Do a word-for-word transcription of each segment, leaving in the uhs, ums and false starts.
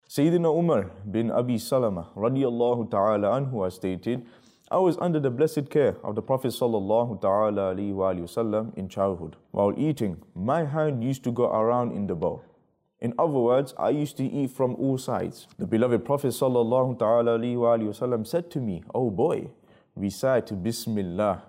Sayyidina Umar bin Abi Salama radiyallahu ta'ala anhu has stated, I was under the blessed care of the Prophet sallallahu ta'ala alayhi wa sallam in childhood. While eating, my hand used to go around in the bowl. In other words, I used to eat from all sides. The beloved Prophet sallallahu ta'ala alayhi wa sallam said to me, oh boy, recite Bismillah,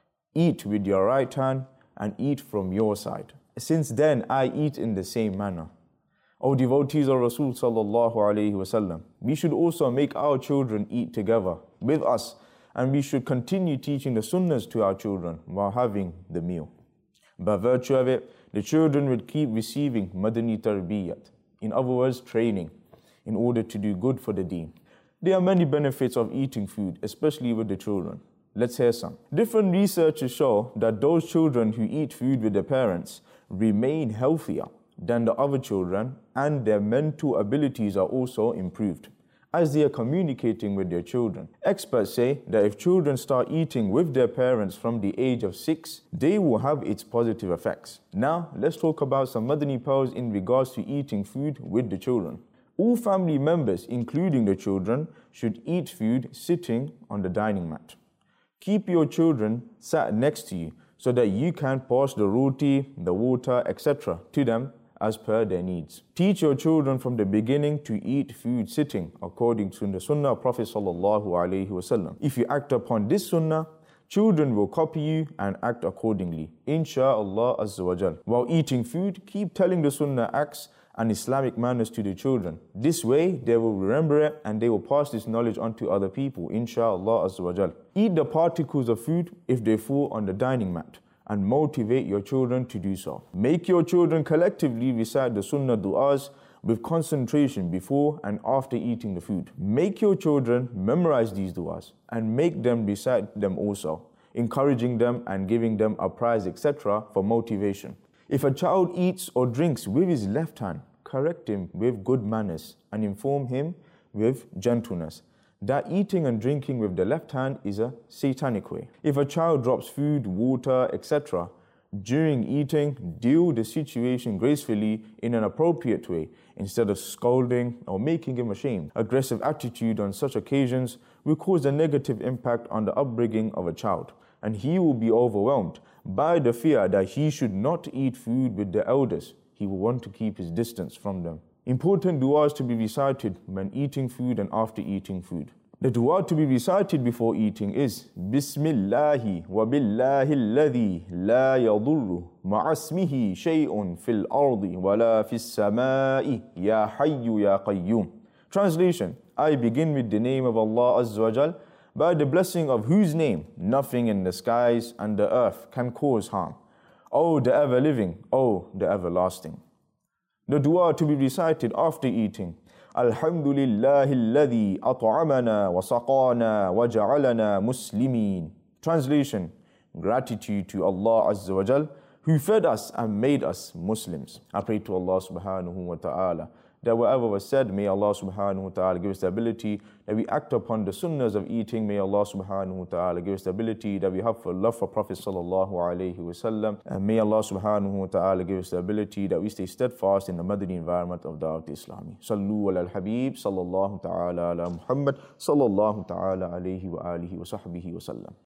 eat with your right hand and eat from your side. Since then, I eat in the same manner. O devotees of Rasul sallallahu alayhi wasallam, we should also make our children eat together with us, and we should continue teaching the sunnahs to our children while having the meal. By virtue of it, the children will keep receiving madani tarbiyat, in other words, training, in order to do good for the deen. There are many benefits of eating food, especially with the children. Let's hear some. Different researchers show that those children who eat food with their parents remain healthier than the other children, and their mental abilities are also improved as they are communicating with their children. Experts say that if children start eating with their parents from the age of six, they will have its positive effects. Now, let's talk about some Madani pearls in regards to eating food with the children. All family members, including the children, should eat food sitting on the dining mat. Keep your children sat next to you so that you can pass the roti, the water, et cetera to them as per their needs. Teach your children from the beginning to eat food sitting according to the sunnah of Prophet sallallahu alaihi wasallam. If you act upon this sunnah, children will copy you and act accordingly, insha'Allah azza wa jal. While eating food, keep telling the sunnah acts and Islamic manners to the children. This way, they will remember it and they will pass this knowledge on to other people, insha'Allah azza wa jal. Eat the particles of food if they fall on the dining mat, and motivate your children to do so. Make your children collectively recite the sunnah du'as with concentration before and after eating the food. Make your children memorize these du'as and make them recite them also, encouraging them and giving them a prize, et cetera for motivation. If a child eats or drinks with his left hand, correct him with good manners and inform him with gentleness that eating and drinking with the left hand is a satanic way. If a child drops food, water, et cetera during eating, deal the situation gracefully in an appropriate way instead of scolding or making him ashamed. Aggressive attitude on such occasions will cause a negative impact on the upbringing of a child, and he will be overwhelmed by the fear that he should not eat food with the elders. He will want to keep his distance from them. Important du'as to be recited when eating food and after eating food. The dua to be recited before eating is Bismillahi wa billahi alladhi la yadurru ma'asmihi shay'un fil ardi wa la fis samai ya hayyu ya qayyum. Translation: I begin with the name of Allah Azza wa Jal, by the blessing of whose name nothing in the skies and the earth can cause harm. O the ever-living, O the everlasting. The dua to be recited after eating: Alhamdulillahi alladhi at'amana wa saqana wa ja'alana muslimin. Translation: gratitude to Allah Azza wa Jal, who fed us and made us Muslims. I pray to Allah subhanahu wa ta'ala that whatever was said, may Allah subhanahu wa ta'ala give us the ability that we act upon the sunnahs of eating. May Allah subhanahu wa ta'ala give us the ability that we have for love for Prophet sallallahu alayhi wa sallam. And may Allah subhanahu wa ta'ala give us the ability that we stay steadfast in the Madani environment of Da'wat Islami. Sallu ala al-Habib sallallahu ta'ala ala Muhammad sallallahu ta'ala alayhi wa alihi wa sahbihi wa sallam.